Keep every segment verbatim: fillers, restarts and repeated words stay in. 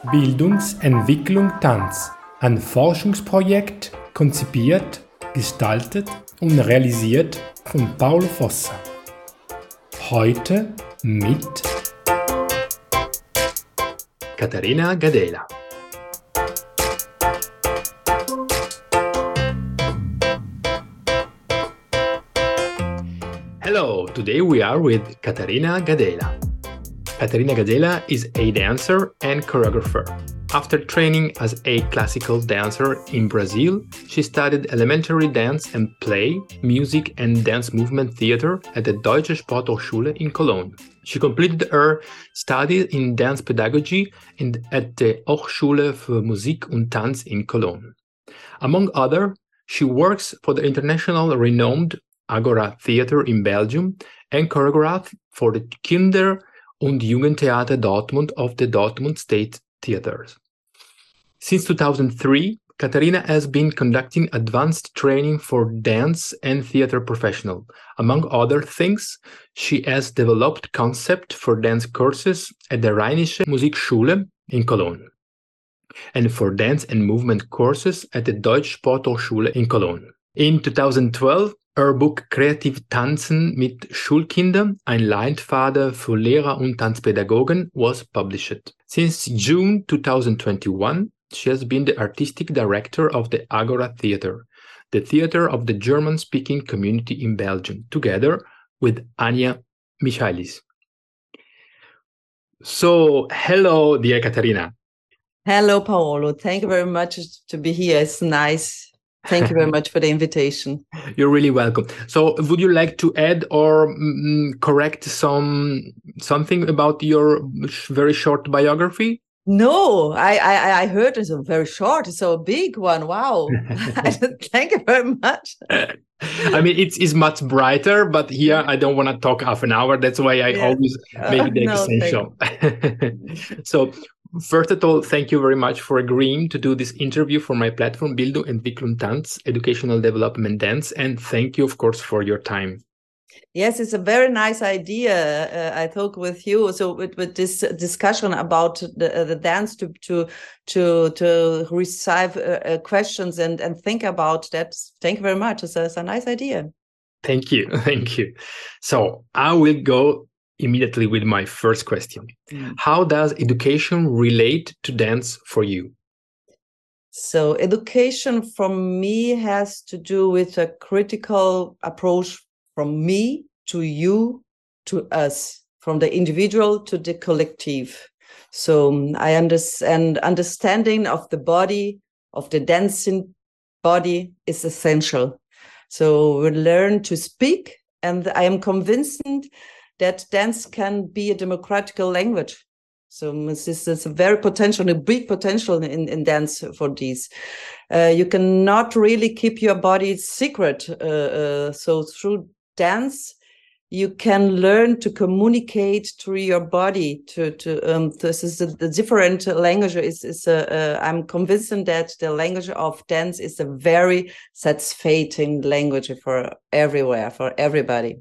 Bildungsentwicklung Tanz, ein Forschungsprojekt, konzipiert, gestaltet und realisiert von Paolo Fossa. Heute mit Caterina Gadela. Hello, today we are with Caterina Gadela. Caterina Gadela is a dancer and choreographer. After training as a classical dancer in Brazil, she studied elementary dance and play, music and dance movement theater at the Deutsche Sporthochschule in Cologne. She completed her studies in dance pedagogy in, at the Hochschule für Musik und Tanz in Cologne. Among other, she works for the international renowned Agora Theater in Belgium and choreographed for the Kinder- und Jugendtheater Dortmund of the Dortmund State Theaters. Since two thousand three, Caterina has been conducting advanced training for dance and theater professionals. Among other things, she has developed concept for dance courses at the Rheinische Musikschule in Cologne and for dance and movement courses at the Deutsche Sporthochschule in Cologne. In two thousand twelve, her book Kreativ Tanzen mit Schulkindern, ein Leitfaden für Lehrer und Tanzpädagogen was published. Since June two thousand twenty-one, she has been the artistic director of the Agora Theater, the theater of the German-speaking community in Belgium, together with Anja Michaelis. So, hello, dear Caterina. Hello, Paolo. Thank you very much to be here. It's nice. Thank you very much for the invitation. You're really welcome. So, would you like to add or mm, correct some something about your sh- very short biography? No, I, I I heard it's a very short. It's so a big one. Wow. Thank you very much. I mean, it's, it's much brighter, but here I don't want to talk half an hour. That's why I Yeah. always make it the Uh, no, essential. So, first of all, thank you very much for agreeing to do this interview for my platform, Bildungsentwicklung Tanz, Educational Development Dance. And thank you, of course, for your time. Yes, it's a very nice idea. Uh, I talk with you. So with, with this discussion about the, uh, the dance to to to to receive uh, uh, questions and and think about that. Thank you very much. It's a, it's a nice idea. Thank you. Thank you. So I will go immediately with my first question. Mm. How does education relate to dance for you? So education from me has to do with a critical approach from me to you to us, from the individual to the collective. So um, I understand understanding of the body, of the dancing body is essential. So we learn to speak, and I am convinced that dance can be a democratic language. So this is a very potential, a big potential in, in dance for these. Uh, you cannot really keep your body secret. Uh, uh, so through dance, you can learn to communicate through your body. To to um, this is a, the different language. Is is a, uh, I'm convinced that the language of dance is a very satisfying language for everywhere, for everybody.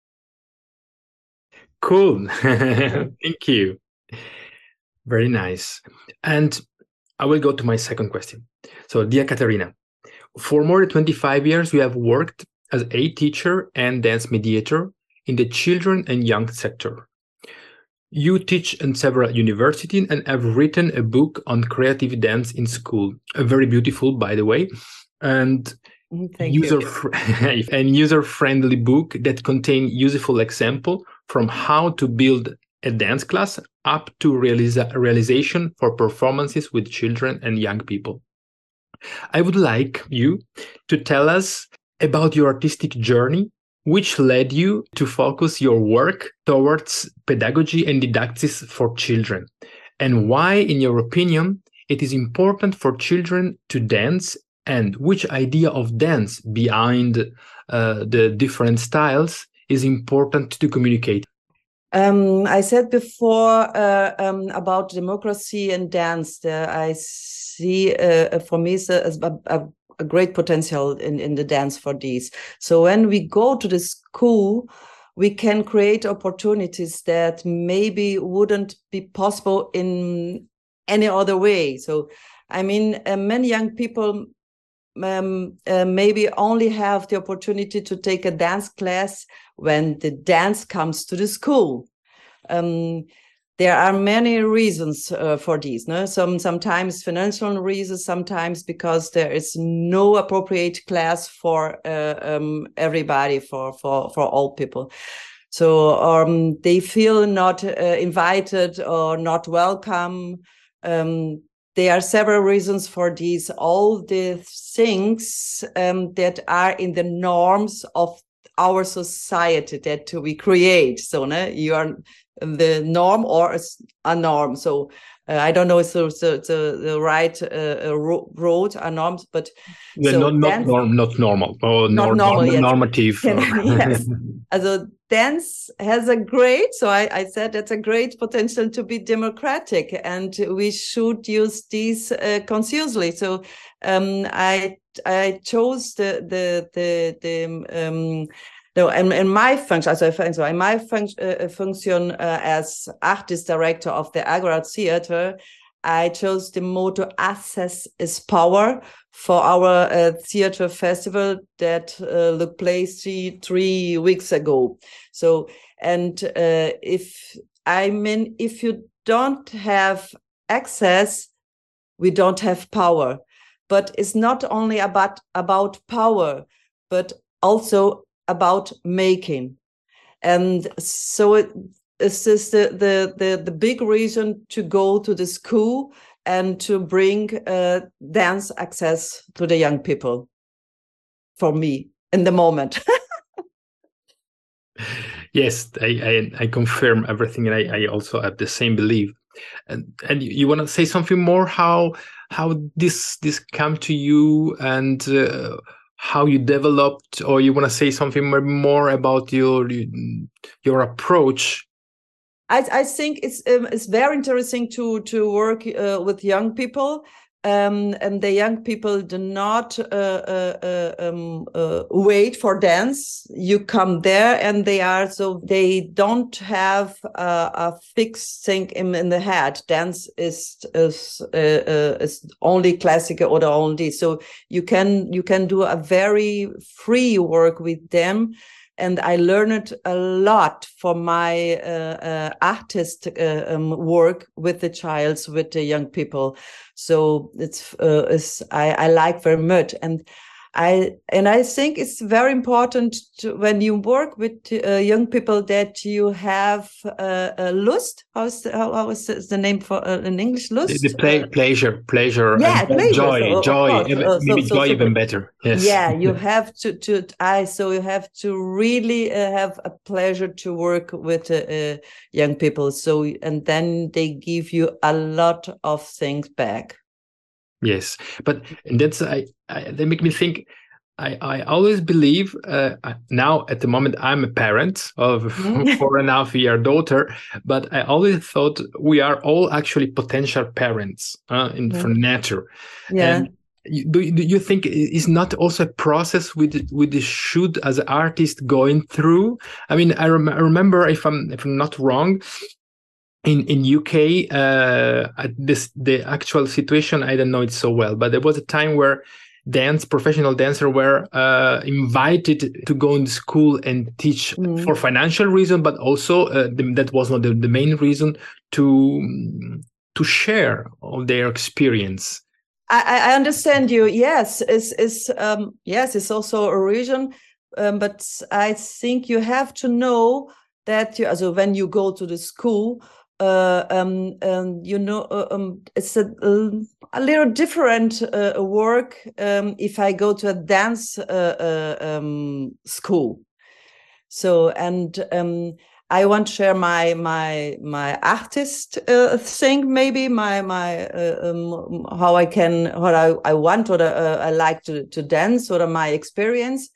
Cool. Thank you. Very nice. And I will go to my second question. So, dear Caterina, for more than twenty-five years, you have worked as a teacher and dance mediator in the children and young sector. You teach in several universities and have written a book on creative dance in school. A very beautiful, by the way, and Thank user you. fr- and user-friendly book that contain useful example from how to build a dance class up to realisa- realization for performances with children and young people. I would like you to tell us about your artistic journey, which led you to focus your work towards pedagogy and didactics for children, and why, in your opinion, it is important for children to dance, and which idea of dance behind uh, the different styles is important to communicate. Um, I said before uh, um, about democracy and dance. Uh, I see uh, for me as a, a, a great potential in, in the dance for these. So when we go to the school, we can create opportunities that maybe wouldn't be possible in any other way. So, I mean, uh, many young people um, uh, maybe only have the opportunity to take a dance class when the dance comes to the school. Um, there are many reasons uh, for this. No? Some sometimes financial reasons, sometimes because there is no appropriate class for uh, um, everybody, for for for all people. So um, they feel not uh, invited or not welcome. Um, there are several reasons for these. All the things um, that are in the norms of our society that we create. So no, you are the norm or a norm. So uh, I don't know if it's the, the, the right uh, road or norms, but yeah, so not not, norm, not normal or not nor, normal, norm, yes. normative. Yes. Also dance has a great, so I, I said that's a great potential to be democratic, and we should use these uh, consciously. So um, I I chose the the the the um, no, and in my function, so, so in my function, uh, function uh, as artist director of the Agora Theater, I chose the motto "Access is Power" for our uh, theater festival that uh, took place three, three weeks ago. So, and uh, if I mean, if you don't have access, we don't have power. But it's not only about about power, but also about making. And so it, it's just the, the the the big reason to go to the school and to bring uh, dance access to the young people, for me in the moment. Yes, I, I I confirm everything, and I, I also have the same belief. And and you, you want to say something more? How how this this come to you, and uh, how you developed, or you want to say something more about your your approach? I, I think it's um, it's very interesting to to work uh, with young people, um, and the young people do not uh, uh, uh, um, uh, wait for dance. You come there, and they are so they don't have a, a fixed thing in, in the head. Dance is is uh, uh, is only classical or only. So you can you can do a very free work with them. And I learned a lot from my uh, uh, artist uh, um, work with the child, with the young people. So it's, uh, it's I, I like very much, and I and I think it's very important to, when you work with uh, young people, that you have uh, a lust. How's the, how, how is the name for uh, in English? Lust. The, the play, uh, pleasure, pleasure, yeah, and pleasure. joy, So, joy, uh, maybe so, so, joy so, even better. Yes. Yeah, you have to to I so you have to really uh, have a pleasure to work with uh, uh, young people. So and then they give you a lot of things back. Yes, but that's I, I they make me think. I, I always believe uh, now at the moment I'm a parent of a four and a half year daughter, but I always thought we are all actually potential parents uh, in Yeah. from nature. Yeah. And you, do, do you think is not also a process with with the should as an artist going through? I mean, I, rem- I remember if I'm if I'm not wrong. In in U K, uh, this the actual situation I don't know it so well, but there was a time where dance professional dancers were uh, invited to go in school and teach mm. for financial reason, but also uh, the, that was not the, the main reason to to share all their experience. I, I understand you. Yes, it's, it's um, yes, it's also a reason, um, but I think you have to know that you, also when you go to the school. Uh, um, and you know, uh, um, it's a, a little different uh, work um, if I go to a dance uh, uh, um, school. So, and um, I want to share my my my artist uh, thing, maybe my my uh, um, how I can what I, I want or uh, I like to to dance or my experience.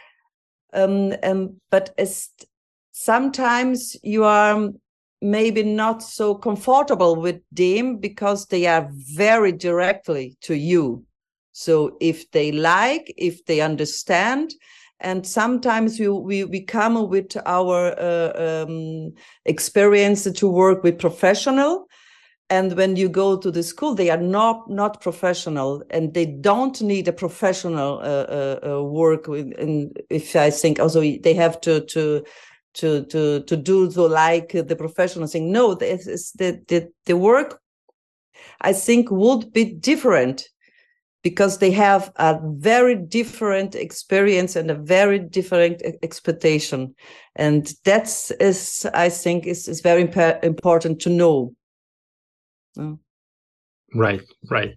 Um, um, but it's sometimes you are maybe not so comfortable with them because they are very directly to you. So if they like, if they understand, and sometimes we we, we come with our uh, um, experience to work with professional, And when you go to the school, they are not not professional, and they don't need a professional uh, uh, uh, work with. And if I think also they have to to to to to do so like the professional thing. No, this is the the the work, I think, would be different, because they have a very different experience and a very different expectation, and that's is I think is is very imp- important to know. Oh. Right, right.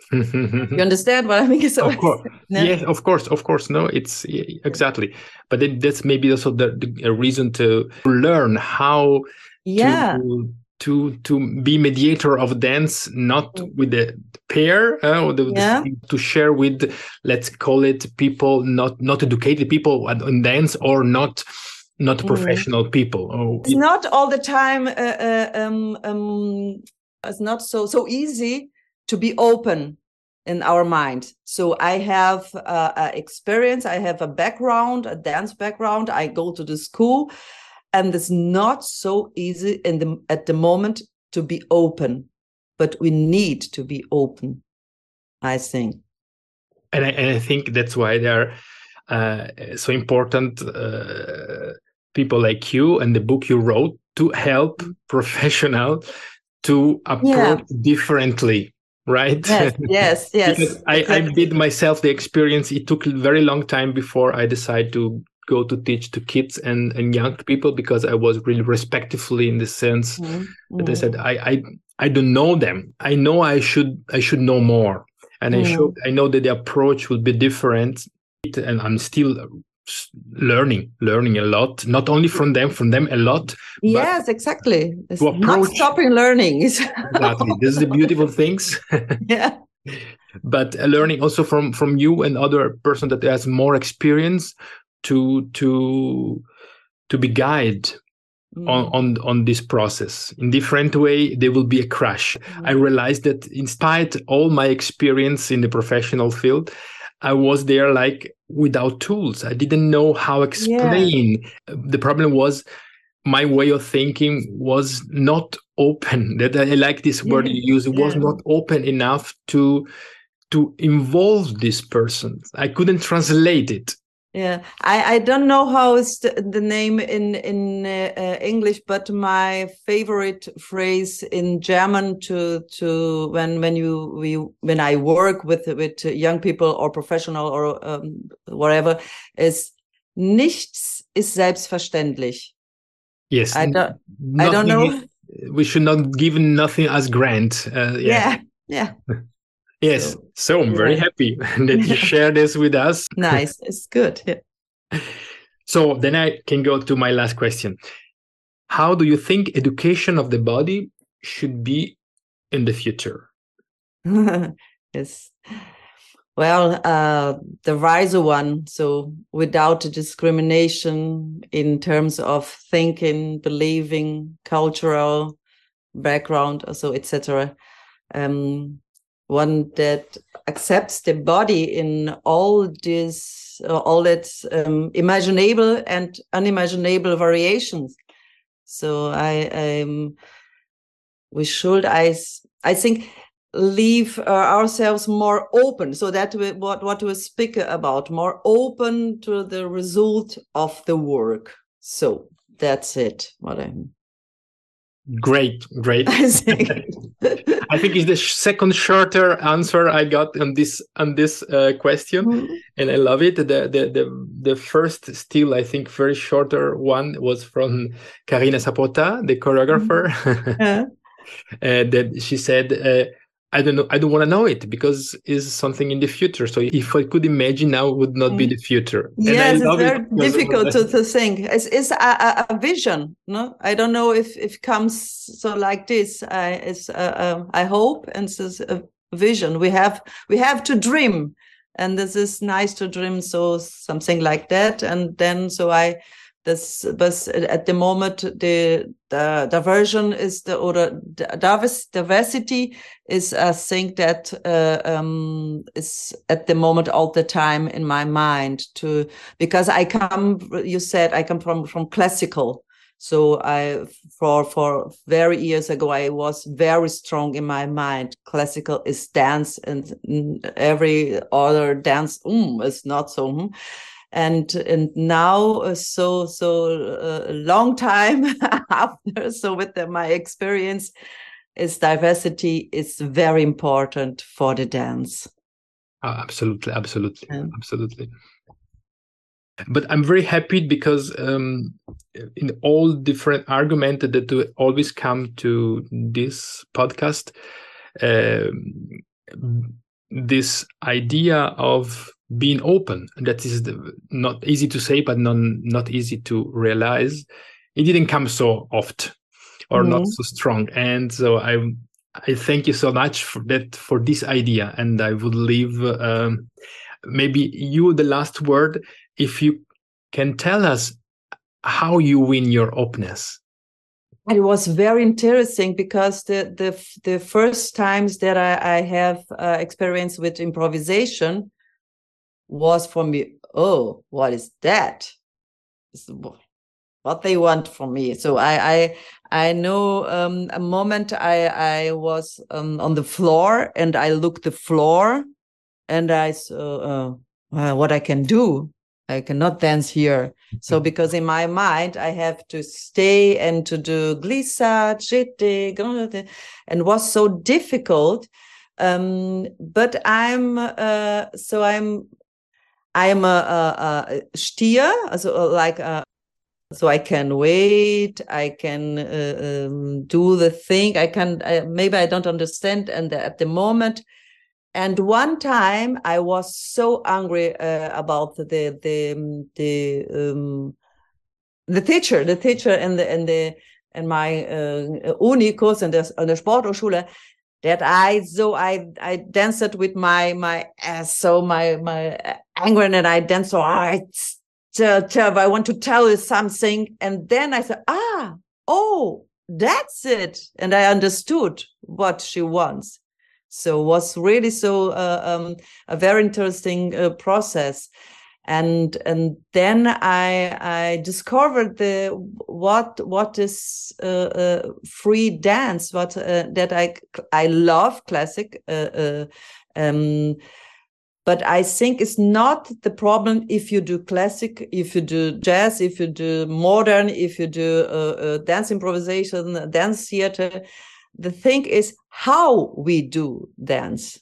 You understand what I mean? So, of course, no? Yes, of course, of course. No, it's exactly. But then that's maybe also the, the a reason to learn how yeah. to to to be mediator of dance, not with the pair, uh, or the, yeah. the, to share with, let's call it, people not not educated people in dance, or not not mm. professional people. Oh, it's it, not all the time. Uh, uh, um, um, it's not so so easy to be open in our mind. So I have uh, a experience, I have a background, a dance background. I go to the school, and it's not so easy in the at the moment to be open. But we need to be open, I think. And I, and I think that's why they're uh, so important. Uh, people like you and the book you wrote to help mm-hmm. professionals to approach yeah. differently, right? Yes, yes, yes. Because I, exactly. I did myself the experience. It took a very long time before I decided to go to teach to kids and, and young people, because I was really respectfully in the sense mm-hmm. that I said, I, I I don't know them. I know I should I should know more. And mm-hmm. I should I know that the approach will be different. And I'm still learning, learning a lot, not only from them, from them a lot. Yes, exactly. It's not stopping learning. Exactly. This is the beautiful things. Yeah. But uh, learning also from, from you and other person that has more experience to to to be guided mm. on, on on this process. In different way, there will be a crash. Mm. I realized that in spite all my experience in the professional field, I was there like without tools. I didn't know how to explain. Yeah. The problem was my way of thinking was not open. That I like this yeah. word you use. It yeah. was not open enough to to involve this person. I couldn't translate it. Yeah, I, I don't know how is the, the name in in uh, uh, English, but my favorite phrase in German to to when when you we when I work with with young people or professional or um, whatever is nichts ist selbstverständlich. Yes, I don't I don't know. We should not give nothing as grant. Uh, yeah, yeah. yeah. Yes, so, so I'm yeah. very happy that you share this with us. Nice, it's good. Yeah. So then I can go to my last question. How do you think education of the body should be in the future? Yes. Well, uh, the wiser one. So without discrimination in terms of thinking, believing, cultural background, so et cetera. Um, one that accepts the body in all this, uh, all its um, imaginable and unimaginable variations. So I, um, we should, I, I think, leave uh, ourselves more open, so that we, what what we speak about, more open to the result of the work. So that's it. What I'm. Great, great. I think, I think it's the second shorter answer I got on this on this uh, question, mm-hmm. and I love it. The, the the the first, still I think very shorter one was from Karina Sapota, the choreographer, mm-hmm. yeah. uh, that she said, uh, "I don't know, I don't want to know it because it's something in the future. So if I could imagine now, it would not mm. be the future." Yes, it's very it difficult to, to think. It's, it's a, a vision. No, I don't know if, if it comes so like this. I it's uh, uh, I hope, and this is a vision. We have we have to dream, and this is nice to dream. So something like that, and then so I. This, but at the moment, the the diversion is the or the diversity is a thing that uh, um, is at the moment all the time in my mind. To because I come, you said I come from from classical, So I, for for very years ago, I was very strong in my mind. Classical is dance, and every other dance um, is not so. Um. And and now, uh, so so a uh, long time after, so with the, my experience, is diversity is very important for the dance. Oh, absolutely, absolutely, Yeah. absolutely. But I'm very happy because um, in all different arguments that do always come to this podcast, uh, this idea of being open, that is the, not easy to say, but not, not easy to realize. It didn't come so often or mm-hmm. not so strong. And so I I thank you so much for that, for this idea. And I would leave um, maybe you the last word, if you can tell us how you win your openness. It was very interesting because the the, the first times that I, I have uh, experience with improvisation was for me, oh, what is that? What they want from me. So I I, I know um, a moment I, I was um, on the floor and I looked the floor and I saw uh, uh, what I can do. I cannot dance here. So because in my mind, I have to stay and to do glissade, jeté, and was so difficult. Um, but I'm, uh, so I'm, I'm a, a, a Stier, also like, a, so I can wait, I can uh, um, do the thing, I can, uh, maybe I don't understand and at the moment. And one time I was so angry uh, about the the the um, the teacher, the teacher in the in the in my uh, uni course in the in the Sporthochschule, that I so I I danced with my my uh, so my my anger and I danced so I tell I want to tell you something, and then I said, ah, oh, that's it, and I understood what she wants. So it was really so uh, um, a very interesting uh, process, and and then I I discovered the what what is uh, uh, free dance, what uh, that I I love classic, uh, uh, um, but I think it's not the problem if you do classic, if you do jazz, if you do modern, if you do uh, uh, dance improvisation, dance theater. The thing is how we do dance,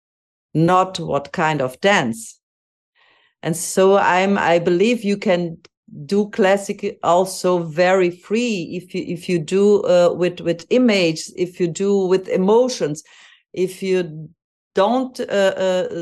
not what kind of dance. And so I'm, I believe you can do classic also very free if you if you do uh, with with image, if you do with emotions, if you don't uh, uh,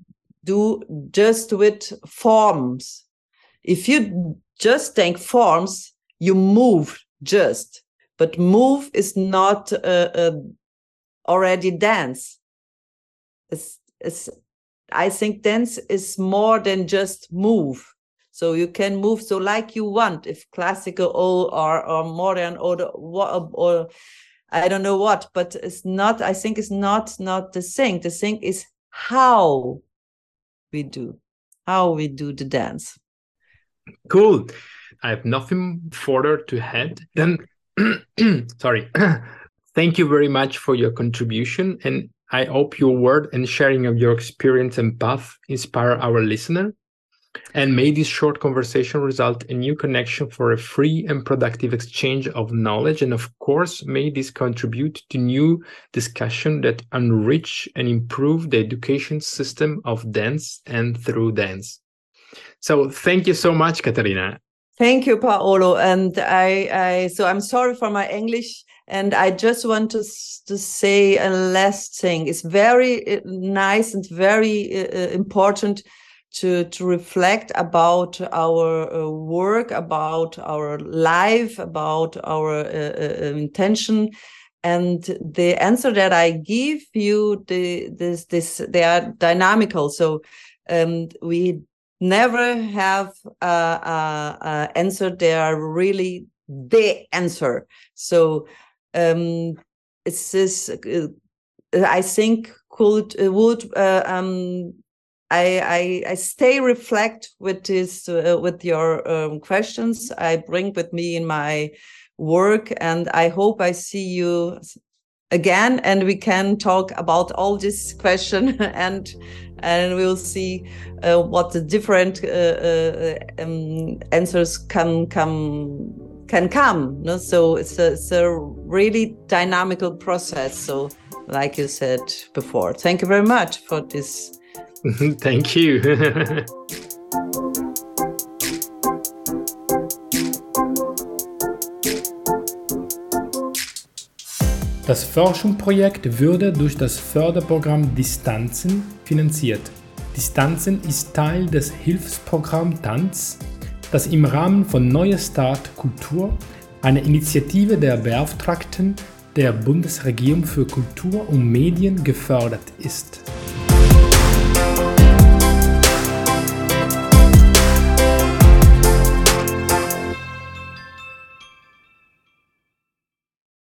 do just with forms. If you just think forms, you move just. But move is not uh, uh, already dance. It's, it's, I think dance is more than just move. So you can move so like you want, if classical or or, or modern or, or or I don't know what, but it's not. I think it's not not the thing. The thing is how we do, how we do the dance. Cool. I have nothing further to add. Then. Sorry. Thank you very much for your contribution, and I hope your word and sharing of your experience and path inspire our listener, and may this short conversation result in new connection for a free and productive exchange of knowledge, and of course may this contribute to new discussion that enrich and improve the education system of dance and through dance. So thank you so much, Caterina. Thank you, Paolo. And I, I, so I'm sorry for my English. And I just want to, to say a last thing. It's very nice and very uh, important to, to reflect about our uh, work, about our life, about our uh, uh, intention. And the answer that I give you, the, this, this, they are dynamical. So um, we never have a, a, a answer. They are really the answer. So um, it's this. Uh, I think could uh, would uh, um, I, I, I stay reflect with this, uh, with your um, questions I bring with me in my work, and I hope I see you again and we can talk about all this question and and we'll see uh, what the different uh, uh, um, answers can come can come. No? So it's a, it's a really dynamical process. So like you said before, thank you very much for this. Thank you. Das Forschungsprojekt würde durch das Förderprogramm Distanzen finanziert. Distanzen ist Teil des Hilfsprogramms Tanz, das im Rahmen von Neue Start Kultur, eine Initiative der Beauftragten der Bundesregierung für Kultur und Medien, gefördert ist.